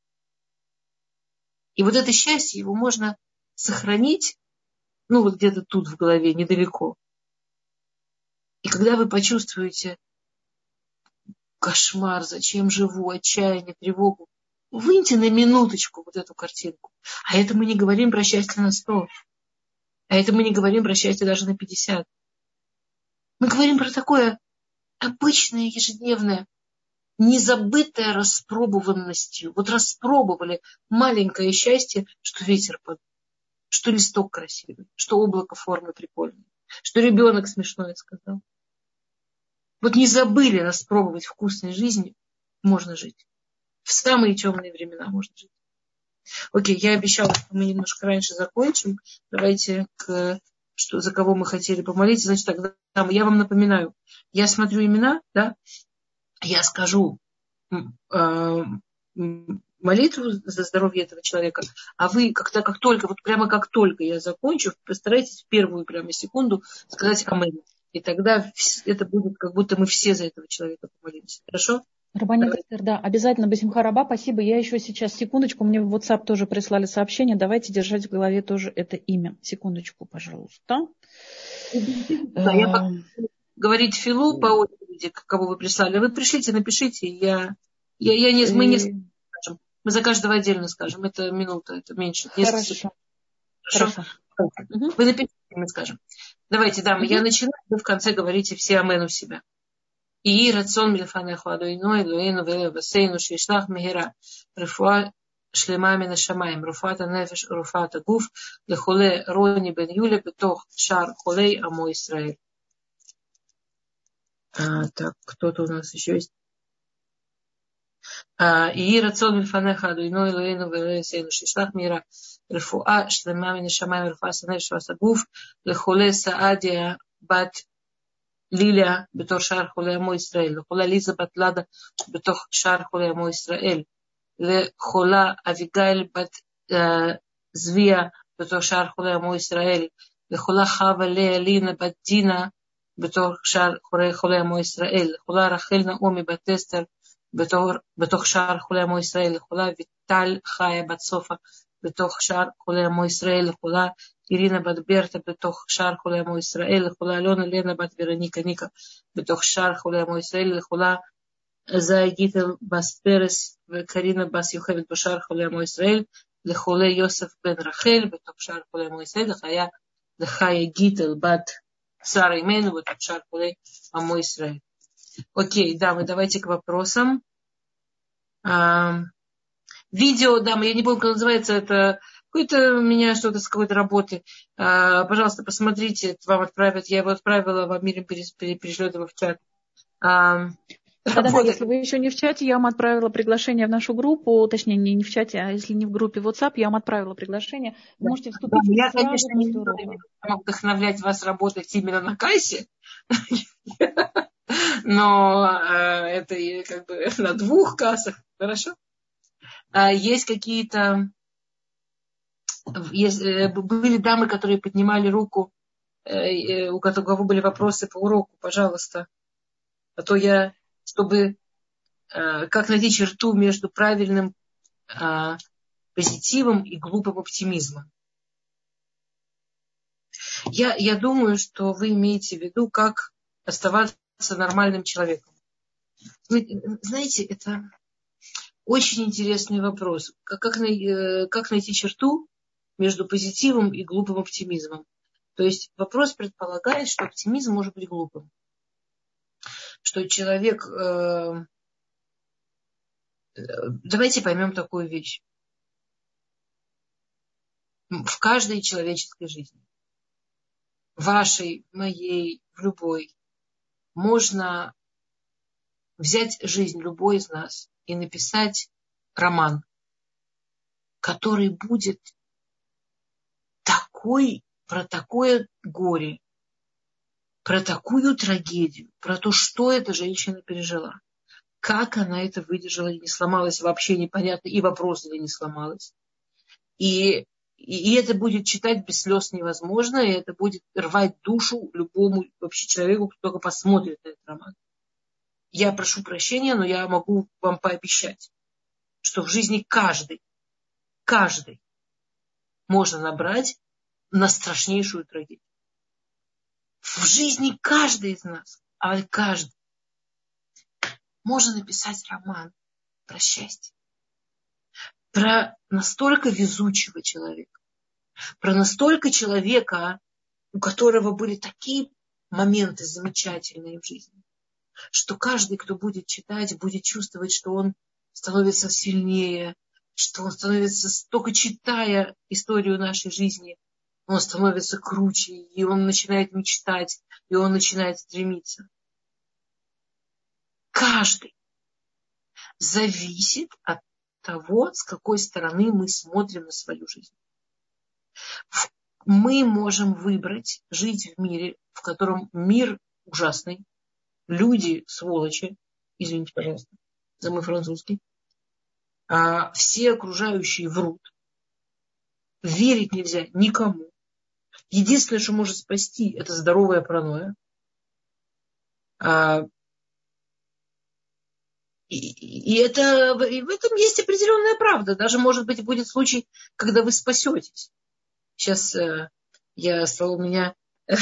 И вот это счастье, его можно сохранить, вот где-то тут в голове, недалеко. И когда вы почувствуете кошмар, зачем живу, отчаяние, тревогу, выньте на минуточку вот эту картинку. А это мы не говорим про счастье на 100. А это мы не говорим про счастье даже на 50. Мы говорим про такое обычное, ежедневное, незабытое распробованностью. Вот распробовали маленькое счастье, что ветер подул, что листок красивый, что облако формы прикольное, что ребенок смешное сказал. Вот не забыли распробовать вкусной жизни, можно жить. В самые темные времена можно жить. Окей, я обещала, что мы немножко раньше закончим. Давайте за кого мы хотели помолиться. Значит, тогда я вам напоминаю. Я смотрю имена, да, я скажу молитву за здоровье этого человека, а вы как только я закончу, постарайтесь в первую прямо секунду сказать аминь. И тогда это будет, как будто мы все за этого человека помолимся. Хорошо? Рабанит Эстер, да, обязательно Басимха Раба, спасибо. Я еще сейчас, секундочку, мне в WhatsApp тоже прислали сообщение. Давайте держать в голове тоже это имя. Секундочку, пожалуйста. Да, я говорить филу по очереди, кого вы прислали. Вы пришлите, напишите. Мы не скажем. Мы за каждого отдельно скажем. Это минута, это меньше. Хорошо. Вы напишите, мы скажем. Давайте, дамы, я начинаю, вы в конце говорите все амен у себя. И рацион милифанеху адуино элуэну велевасейну шишлах мегера рифуа шлема мина шамаем руфата нефеш руфата гуф лехуле рони бен юля бетох шар холей амо Исраэль. Так, кто-то у нас еще есть. И рацион милифанеху адуино элуэну велевасейну шишлах мегера рифуа шлема мина шамаем руфата нефеш руфата гуф лехуле саадия бат ליליה בתור שאר חולי עמו ישראל, לחולה ליזה בת לדה בתוך שאר חולי עמו ישראל, לחולה אביגיל בת זביה בתור שאר חולי עמו ישראל, לחולה חווה לאה לינה בת דינה בתור שאר חולי עמו ישראל, לחולה רחל נעמי בת אסתר בתוך שאר חולי עמו ישראל, לחולה ויטל חיה בת סופה בתוך שאר חולי עמו ישראל, לחולה אירינה בת ברטה בתוך שאר חולי עמו ישראל, לחולה אלונה לנה בת ורוניקה ניקה בתוך שאר חולי עמו ישראל, לחולה זאי גיטל בס פרס וקרינה בס יוכבד בשאר חולי עמו ישראל, לחולה יוסף בן רחל בתוך שאר חולי עמו ישראל, לחיה גיטל בת Сара Имейну, вот шар хулей амо Исраэль. Окей, дамы, давайте к вопросам. Видео, дамы, я не помню, как называется, это какое-то у меня что-то с какой-то работы. Пожалуйста, посмотрите, вам отправят, я его отправила, вам Мирим перешлет его в чат. Да, если вы еще не в чате, я вам отправила приглашение в нашу группу, точнее, не в чате, а если не в группе WhatsApp, я вам отправила приглашение. Вы можете вступить я, сразу конечно, после урока. могу вдохновлять вас работать именно на кассе, но это как бы на 2 кассах, хорошо? Есть какие-то... Были дамы, которые поднимали руку, у кого были вопросы по уроку, пожалуйста. А то я... чтобы как найти черту между правильным позитивом и глупым оптимизмом. Я думаю, что вы имеете в виду, как оставаться нормальным человеком. Вы знаете, это очень интересный вопрос. Как найти черту между позитивом и глупым оптимизмом? То есть вопрос предполагает, что оптимизм может быть глупым. Что человек... Давайте поймем такую вещь. В каждой человеческой жизни, вашей, моей, в любой, можно взять жизнь любой из нас и написать роман, который будет про такое горе, про такую трагедию, про то, что эта женщина пережила, как она это выдержала и не сломалась, вообще непонятно, и вопрос или не сломалась. И это будет читать без слез невозможно, и это будет рвать душу любому вообще человеку, кто только посмотрит на этот роман. Я прошу прощения, но я могу вам пообещать, что в жизни каждый можно набрать на страшнейшую трагедию. В жизни каждый из нас, каждый, можно написать роман про счастье, про настолько везучего человека, про настолько человека, у которого были такие моменты замечательные в жизни, что каждый, кто будет читать, будет чувствовать, что он становится сильнее, что он становится, только читая историю нашей жизни, он становится круче, и он начинает мечтать, и он начинает стремиться. Каждый зависит от того, с какой стороны мы смотрим на свою жизнь. Мы можем выбрать жить в мире, в котором мир ужасный, люди сволочи, извините, пожалуйста, за мой французский, все окружающие врут, верить нельзя никому. Единственное, что может спасти, это здоровая паранойя. И в этом есть определенная правда. Даже, может быть, будет случай, когда вы спасетесь. Сейчас я столкнулась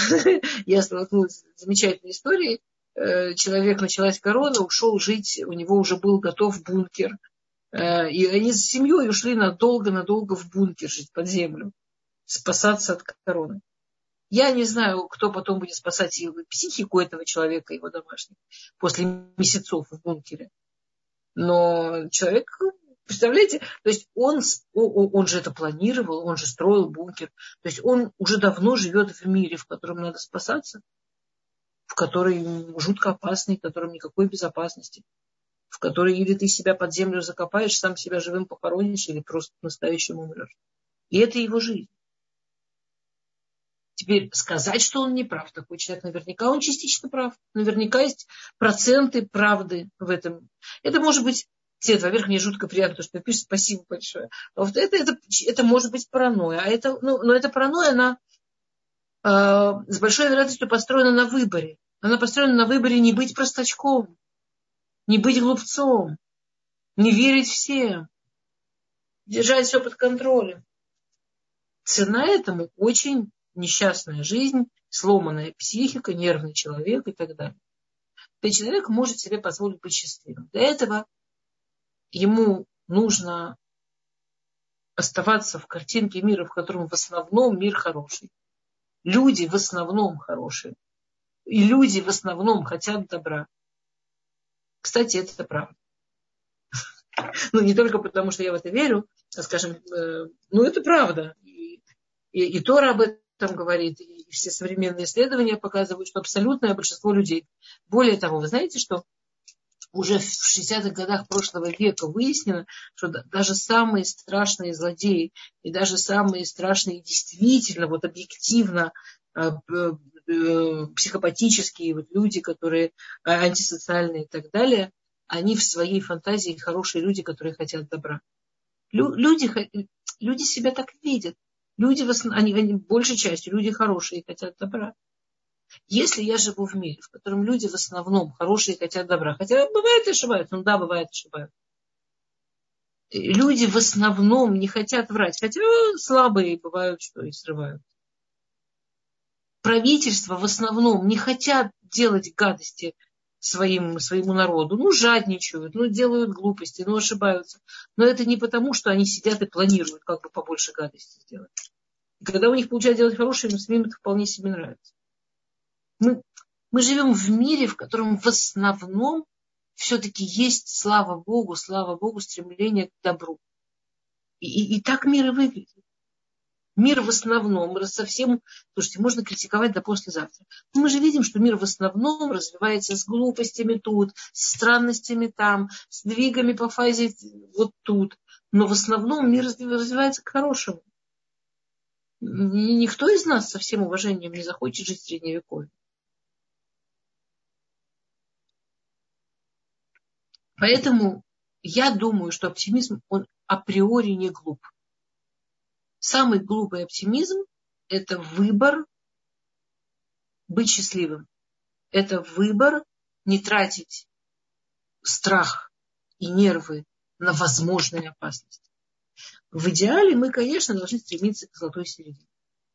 с замечательной историей. Человек, началась корона, ушел жить, у него уже был готов бункер. И они с семьей ушли надолго в бункер жить под землю, спасаться от короны. Я не знаю, кто потом будет спасать психику этого человека, его домашних, после месяцев в бункере. Но человек, представляете, то есть он же это планировал, он же строил бункер. То есть он уже давно живет в мире, в котором надо спасаться, в который жутко опасный, в котором никакой безопасности, в который или ты себя под землю закопаешь, сам себя живым похоронишь, или просто настоящим умрешь. И это его жизнь. Теперь сказать, что он не прав, такой человек наверняка он частично прав. Наверняка есть проценты правды в этом. Это может быть, во-первых, мне жутко приятно, то, что ты пишешь, спасибо большое. А вот это может быть паранойя. Но эта паранойя, она с большой вероятностью построена на выборе. Она построена на выборе не быть простачком, не быть глупцом, не верить всем, держать все под контролем. Цена этому очень несчастная жизнь, сломанная психика, нервный человек и так далее. И человек может себе позволить быть счастливым. Для этого ему нужно оставаться в картинке мира, в котором в основном мир хороший. Люди в основном хорошие. И люди в основном хотят добра. Кстати, это правда. Ну, не только потому, что я в это верю, а, скажем, это правда. И Тора об этом говорит, и все современные исследования показывают, что абсолютное большинство людей. Более того, вы знаете, что уже в 60-х годах прошлого века выяснено, что даже самые страшные злодеи и даже самые страшные действительно, вот объективно психопатические люди, которые антисоциальные и так далее, они в своей фантазии хорошие люди, которые хотят добра. Люди себя так видят. Люди, они большей частью, люди хорошие и хотят добра. Если я живу в мире, в котором люди в основном хорошие и хотят добра, хотя бывает и ошибаются, бывает и ошибаются. Люди в основном не хотят врать, хотя слабые бывают, что и срывают. Правительства в основном не хотят делать гадости своему народу. Жадничают, делают глупости, ошибаются. Но это не потому, что они сидят и планируют, как бы побольше гадости сделать. И когда у них получается делать хорошее, им самим это вполне себе нравится. Мы живем в мире, в котором в основном все-таки есть, слава Богу, стремление к добру. И так мир и выглядит. Мир в основном совсем... Слушайте, можно критиковать до послезавтра. Но мы же видим, что мир в основном развивается с глупостями тут, с странностями там, с двигами по фазе вот тут. Но в основном мир развивается к хорошему. Никто из нас со всем уважением не захочет жить в Средневековье. Поэтому я думаю, что оптимизм, он априори не глуп. Самый глупый оптимизм – это выбор быть счастливым. Это выбор не тратить страх и нервы на возможные опасности. В идеале мы, конечно, должны стремиться к золотой середине.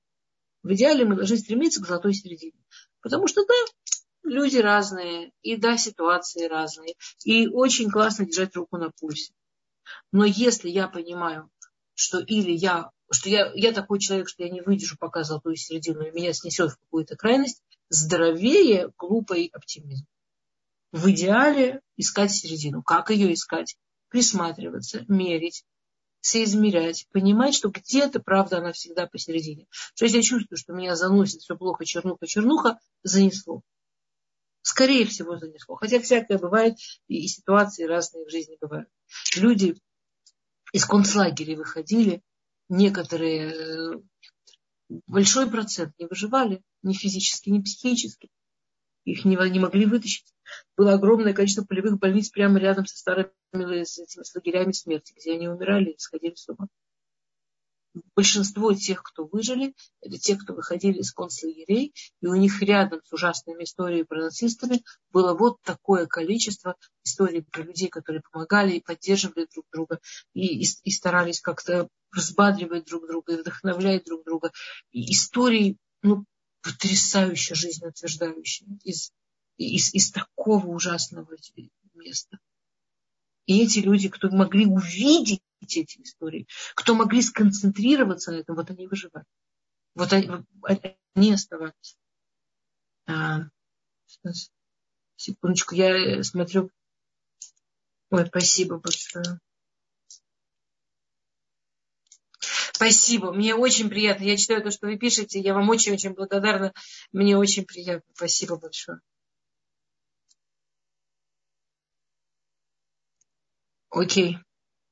Потому что, да, люди разные, и да, ситуации разные, и очень классно держать руку на пульсе. Но если я понимаю, что я такой человек, что я не выдержу пока золотую середину, и меня снесет в какую-то крайность, здоровее глупый оптимизм. В идеале искать середину. Как ее искать? Присматриваться, мерить, соизмерять, понимать, что где-то правда она всегда посередине. Что если я чувствую, что меня заносит все плохо, чернуха, занесло. Скорее всего занесло. Хотя всякое бывает, и ситуации разные в жизни бывают. Люди из концлагеря выходили, некоторые, большой процент не выживали, ни физически, ни психически. Их не могли вытащить. Было огромное количество полевых больниц прямо рядом со старыми с лагерями смерти, где они умирали и сходили с ума. Большинство тех, кто выжили, это те, кто выходили из концлагерей, и у них рядом с ужасными историями про нацистами было вот такое количество историй про людей, которые помогали и поддерживали друг друга, и старались как-то взбадривать друг друга, и вдохновлять друг друга. И истории, потрясающе жизнеутверждающие из такого ужасного места. И эти люди, кто могли увидеть эти истории, кто могли сконцентрироваться на этом, вот они выживали. Вот они оставались. Секундочку, я смотрю. Ой, спасибо большое. Спасибо, мне очень приятно. Я читаю то, что вы пишете. Я вам очень-очень благодарна. Мне очень приятно. Спасибо большое. Окей.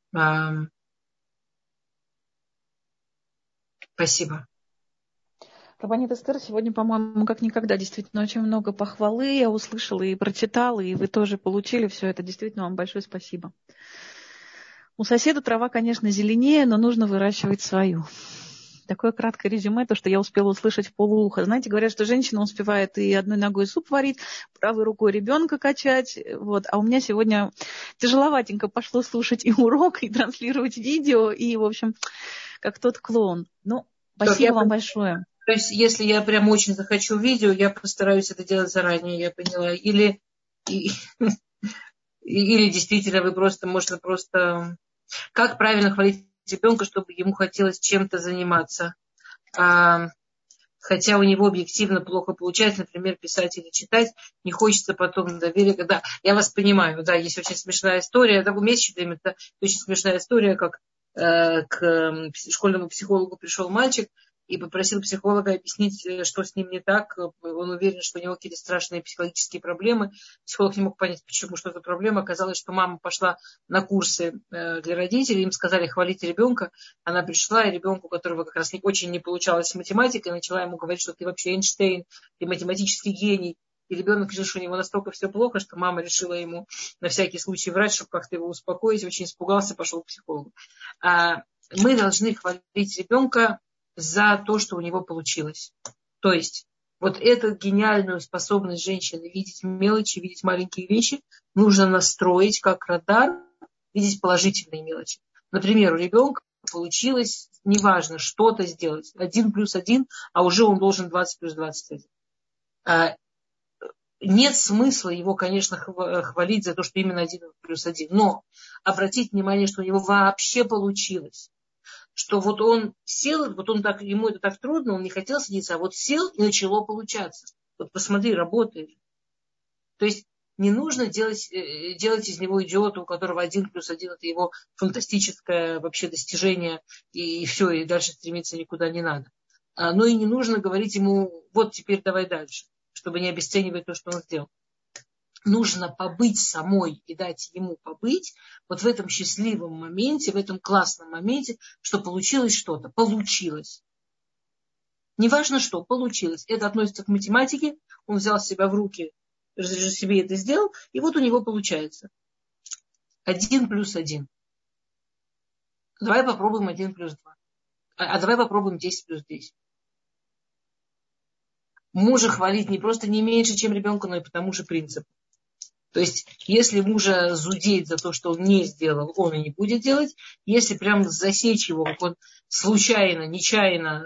Спасибо. Рабанит Эстер, сегодня, по-моему, как никогда, действительно, очень много похвалы я услышала и прочитала, и вы тоже получили все это. Действительно, вам большое спасибо. У соседа трава, конечно, зеленее, но нужно выращивать свою. Такое краткое резюме, то, что я успела услышать в полууха. Знаете, говорят, что женщина успевает и одной ногой суп варить, правой рукой ребенка качать. Вот. А у меня сегодня тяжеловатенько пошло слушать и урок, и транслировать видео, и, в общем, как тот клоун. Ну, спасибо вам большое. То есть, если я прям очень захочу видео, я постараюсь это делать заранее, я поняла. Или действительно можно просто... Как правильно хвалить ребенка, чтобы ему хотелось чем-то заниматься? Хотя у него объективно плохо получается, например, писать или читать, не хочется потом доверия. Да, я вас понимаю, да, есть очень смешная история. У меня есть время, это очень смешная история, как к школьному психологу пришел мальчик и попросил психолога объяснить, что с ним не так. Он уверен, что у него какие-то страшные психологические проблемы. Психолог не мог понять, почему, что за проблема. Оказалось, что мама пошла на курсы для родителей, им сказали хвалить ребенка. Она пришла, и ребенку, у которого как раз очень не получалось математика, начала ему говорить, что ты вообще Эйнштейн, ты математический гений. И ребенок решил, что у него настолько все плохо, что мама решила ему на всякий случай врать, чтобы как-то его успокоить. Очень испугался, пошел к психологу. Мы должны хвалить ребенка за то, что у него получилось. То есть вот эту гениальную способность женщины видеть мелочи, видеть маленькие вещи, нужно настроить как радар, видеть положительные мелочи. Например, у ребенка получилось, неважно, что-то сделать. 1+1, а уже он должен 20+21. Нет смысла его, конечно, хвалить за то, что именно 1+1. Но обратить внимание, что у него вообще получилось. Что вот он сел, вот он так, ему это так трудно, он не хотел садиться, а вот сел и начало получаться. Вот посмотри, работает. То есть не нужно делать из него идиота, у которого 1+1 это его фантастическое вообще достижение, и все, и дальше стремиться никуда не надо. Но и не нужно говорить ему, вот теперь давай дальше, чтобы не обесценивать то, что он сделал. Нужно побыть самой и дать ему побыть вот в этом счастливом моменте, в этом классном моменте, что получилось что-то. Получилось. Неважно что, получилось. Это относится к математике. Он взял себя в руки, себе это сделал, и вот у него получается. 1+1. Давай попробуем 1+2. А давай попробуем 10+10. Мужа хвалить не просто не меньше, чем ребенка, но и по тому же принципу. То есть, если мужа зудеть за то, что он не сделал, он и не будет делать. Если прям засечь его, как он случайно, нечаянно,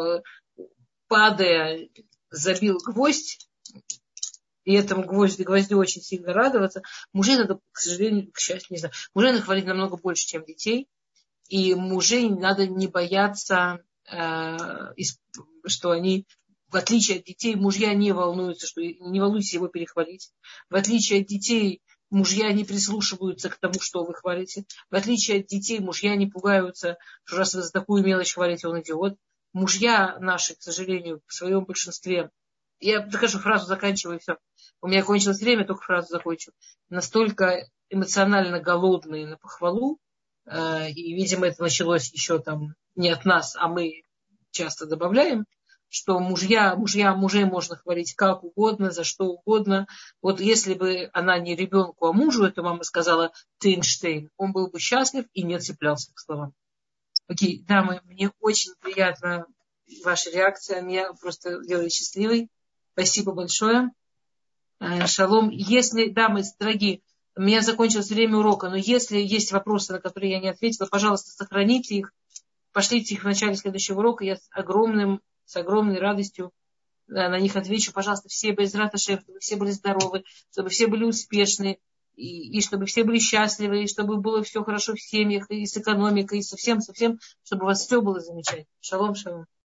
падая, забил гвоздь, и этому гвоздю очень сильно радоваться, мужей надо, к сожалению, к счастью, не знаю, мужей надо хвалить намного больше, чем детей. И мужей надо не бояться, что они... В отличие от детей, мужья не волнуются, что не волнуйтесь его перехвалить. В отличие от детей, мужья не прислушиваются к тому, что вы хвалите. В отличие от детей, мужья не пугаются, что раз вы за такую мелочь хвалите, он идиот. Мужья наши, к сожалению, в своем большинстве, я скажу фразу, заканчиваю, и все. У меня кончилось время, только фразу закончу. Настолько эмоционально голодные на похвалу, и, видимо, это началось еще там не от нас, а мы часто добавляем, что мужей можно хвалить как угодно, за что угодно. Вот если бы она не ребенку, а мужу, эта мама сказала, ты Эйнштейн, он был бы счастлив и не цеплялся к словам. Окей, дамы, мне очень приятна ваша реакция, меня просто делает счастливой. Спасибо большое. Шалом. Если, дамы дорогие, у меня закончилось время урока, но если есть вопросы, на которые я не ответила, пожалуйста, сохраните их, пошлите их в начале следующего урока, я с огромной радостью на них отвечу. Пожалуйста, все Бе'эзрат Ашем, чтобы все были здоровы, чтобы все были успешны, и чтобы все были счастливы, и чтобы было все хорошо в семьях, и с экономикой, и со всем, чтобы у вас все было замечательно. Шалом, шалом.